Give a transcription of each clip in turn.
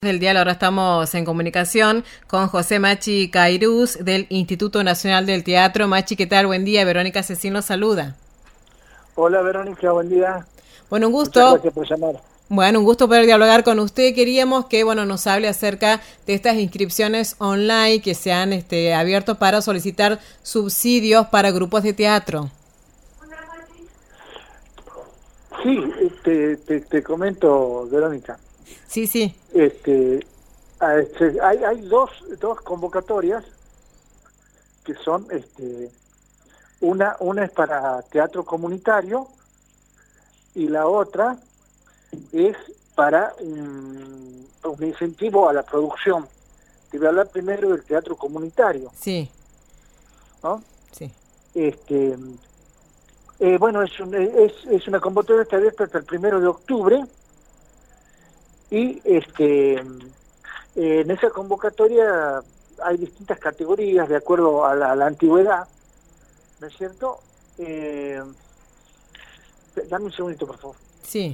Del diálogo, ahora estamos en comunicación con José Machi Cairuz del Instituto Nacional del Teatro. Machi, ¿qué tal? Buen día, Verónica Cecín los saluda. Hola Verónica, buen día. Bueno, un Muchas gusto. gracias por llamar. Bueno, un gusto poder dialogar con usted. Queríamos que, nos hable acerca de estas inscripciones online que se han abierto para solicitar subsidios para grupos de teatro. Sí, te comento, Verónica. Sí, sí. Hay dos convocatorias que son, una es para teatro comunitario y la otra es para un incentivo a la producción. Te voy a hablar primero del teatro comunitario, Sí, ¿no? sí. Bueno, es una convocatoria que está abierta hasta el 1 de octubre y en esa convocatoria hay distintas categorías de acuerdo a la antigüedad, ¿no es cierto? Dame un segundito, por favor. Sí.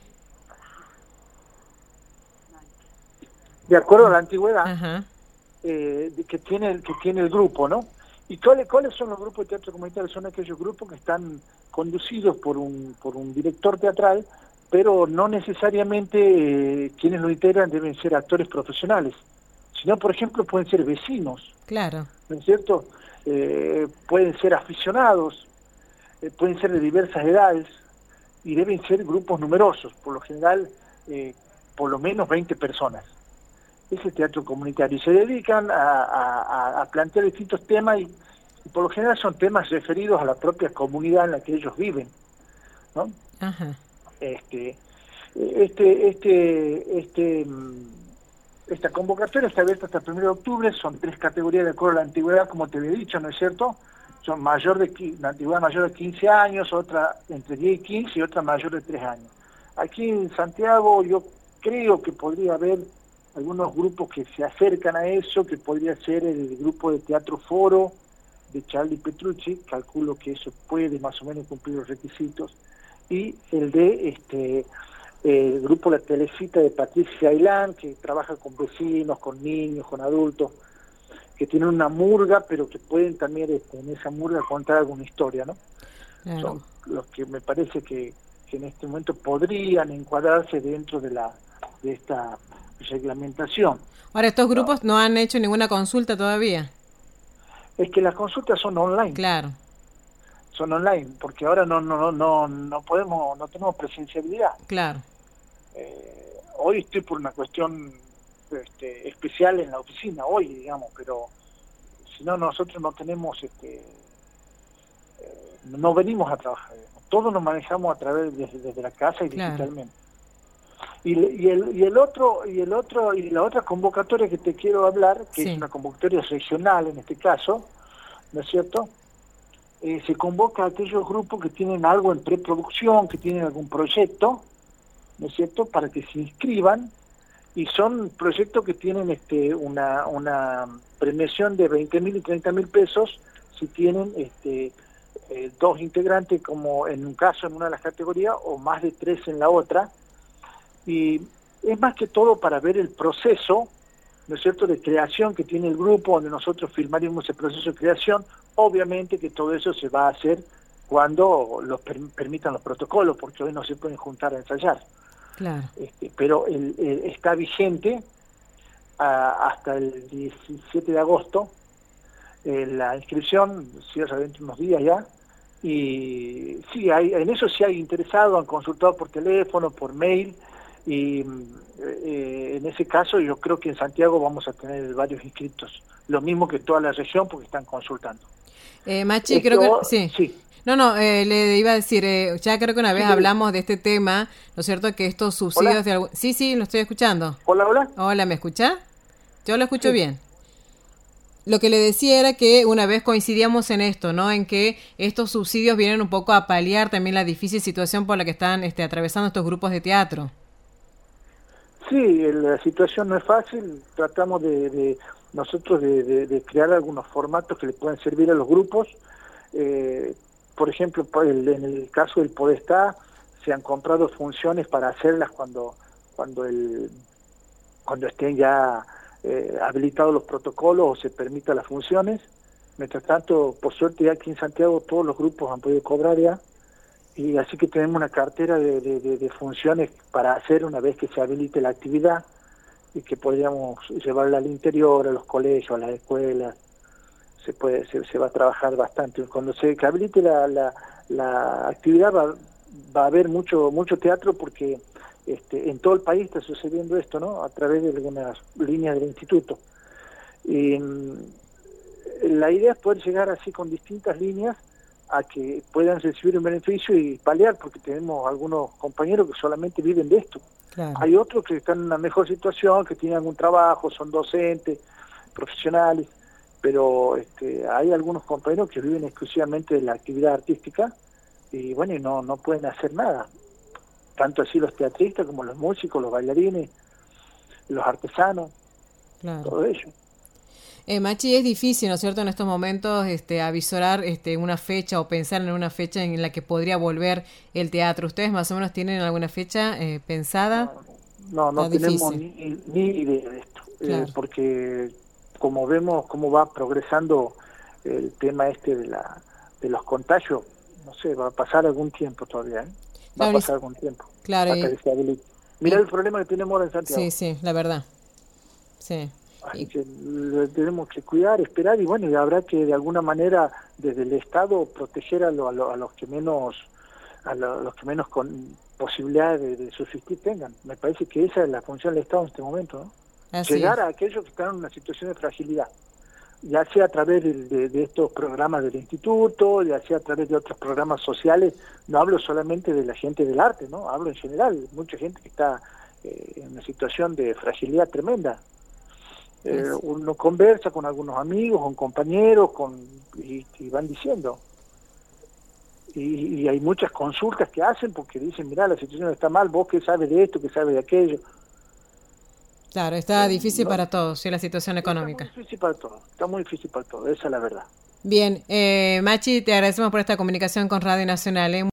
De acuerdo a la antigüedad Ajá. que tiene el grupo, ¿no? ¿Y cuáles son los grupos de teatro comunitario? Son aquellos grupos que están conducidos por un director teatral, pero no necesariamente quienes lo integran deben ser actores profesionales, sino, por ejemplo, pueden ser vecinos, Claro. ¿no es cierto? Pueden ser aficionados, pueden ser de diversas edades, y deben ser grupos numerosos, por lo general, por lo menos 20 personas. Ese teatro comunitario, y se dedican a plantear distintos temas y por lo general son temas referidos a la propia comunidad en la que ellos viven, ¿no? Ajá. Esta convocatoria está abierta hasta el 1 de octubre, son 3 categorías de acuerdo a la antigüedad, como te había dicho, ¿no es cierto? Son la antigüedad mayor de 15 años, otra entre 10 y 15 y otra mayor de 3 años. Aquí en Santiago yo creo que podría haber algunos grupos que se acercan a eso, que podría ser el grupo de Teatro Foro de Charlie Petrucci, calculo que eso puede más o menos cumplir los requisitos, y el de el grupo La Telecita de Patricia Ailán, que trabaja con vecinos, con niños, con adultos, que tienen una murga, pero que pueden también en esa murga contar alguna historia, ¿no? Claro. Son los que me parece que en este momento podrían encuadrarse dentro de esta reglamentación. Ahora, estos ¿No? grupos no han hecho ninguna consulta todavía. Es que las consultas son online, Claro. porque ahora no podemos, no tenemos presencialidad. Claro. Hoy estoy por una cuestión especial en la oficina, hoy, digamos, pero si no, nosotros no tenemos, no venimos a trabajar, digamos. Todos nos manejamos a través desde la casa y Claro. digitalmente. Y la otra convocatoria que te quiero hablar, que Sí. es una convocatoria regional en este caso, ¿no es cierto? Se convoca a aquellos grupos que tienen algo en preproducción, que tienen algún proyecto, ¿no es cierto?, para que se inscriban, y son proyectos que tienen una premiación de 20.000 y 30.000 pesos si tienen 2 integrantes, como en un caso en una de las categorías, o más de 3 en la otra, y es más que todo para ver el proceso, ¿no es cierto?, de creación que tiene el grupo, donde nosotros filmaríamos el proceso de creación. Obviamente que todo eso se va a hacer cuando permitan los protocolos, porque hoy no se pueden juntar a ensayar. Claro. Pero está vigente hasta el 17 de agosto, la inscripción cierra dentro de unos días ya, y sí, en eso sí hay interesado, han consultado por teléfono, por mail, y en ese caso yo creo que en Santiago vamos a tener varios inscritos, lo mismo que toda la región, porque están consultando. Machi, creo que sí. Sí. No, le iba a decir, ya creo que una vez Sí, hablamos de este tema, ¿no es cierto? Que estos subsidios ¿hola? de algún... Sí, sí, lo estoy escuchando. ¿Hola? Hola, ¿me escucha? Yo lo escucho Sí. bien. Lo que le decía era que una vez coincidíamos en esto, ¿no? En que estos subsidios vienen un poco a paliar también la difícil situación por la que están atravesando estos grupos de teatro. Sí, la situación no es fácil, tratamos nosotros de crear algunos formatos que le puedan servir a los grupos. Por ejemplo, en el caso del Podestá, se han comprado funciones para hacerlas cuando cuando estén ya habilitados los protocolos o se permitan las funciones. Mientras tanto, por suerte ya aquí en Santiago todos los grupos han podido cobrar ya, y así que tenemos una cartera de funciones para hacer una vez que se habilite la actividad, y que podríamos llevarla al interior, a los colegios, a las escuelas. Se va a trabajar bastante. Cuando se habilite la actividad va a haber mucho teatro, porque en todo el país está sucediendo esto, ¿no? A través de algunas líneas del instituto. Y la idea es poder llegar así con distintas líneas a que puedan recibir un beneficio y paliar, porque tenemos algunos compañeros que solamente viven de esto. Claro. Hay otros que están en una mejor situación, que tienen algún trabajo, son docentes, profesionales, pero hay algunos compañeros que viven exclusivamente de la actividad artística y bueno, y no pueden hacer nada. Tanto así los teatristas como los músicos, los bailarines, los artesanos, claro. Todo ello. Machi, es difícil, ¿no es cierto?, en estos momentos avisorar una fecha o pensar en una fecha en la que podría volver el teatro. ¿Ustedes más o menos tienen alguna fecha pensada? No tenemos ni idea de esto, claro. Porque como vemos cómo va progresando el tema de los contagios, no sé, va a pasar algún tiempo todavía, ¿eh? Va a pasar algún tiempo. Claro. Hasta que se habilite. Mira el problema que tenemos ahora en Santiago. Sí, la verdad. Sí. Así que tenemos que cuidar, esperar, y bueno, y habrá que de alguna manera desde el Estado proteger a los que menos con posibilidades de subsistir tengan. Me parece que esa es la función del Estado en este momento, ¿no? Llegar a aquellos que están en una situación de fragilidad, ya sea a través de estos programas del instituto, ya sea a través de otros programas sociales. No hablo solamente de la gente del arte, ¿no? Hablo en general, mucha gente que está en una situación de fragilidad tremenda. Uno conversa con algunos amigos, con compañeros, y van diciendo. Y hay muchas consultas que hacen porque dicen, mirá, la situación está mal, vos qué sabes de esto, qué sabes de aquello. Claro, está difícil para todos, sí, la situación económica. Está muy difícil para todos, esa es la verdad. Bien, Machi, te agradecemos por esta comunicación con Radio Nacional.